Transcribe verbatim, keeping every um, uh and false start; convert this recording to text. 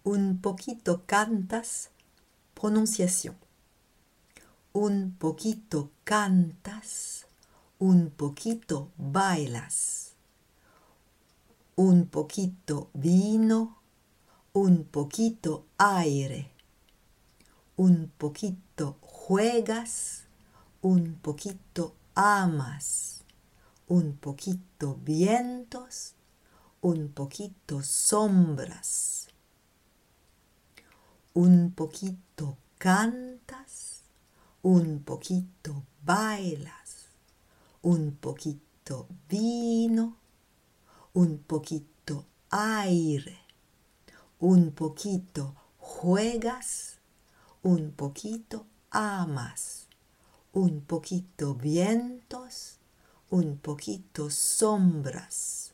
Un poquito cantas, pronunciación. Un poquito cantas, un poquito bailas. Un poquito vino, un poquito aire. Un poquito juegas, un poquito amas. Un poquito vientos, un poquito sombras. Un poquito cantas, un poquito bailas, un poquito vino, un poquito aire, un poquito juegas, un poquito amas, un poquito vientos, un poquito sombras.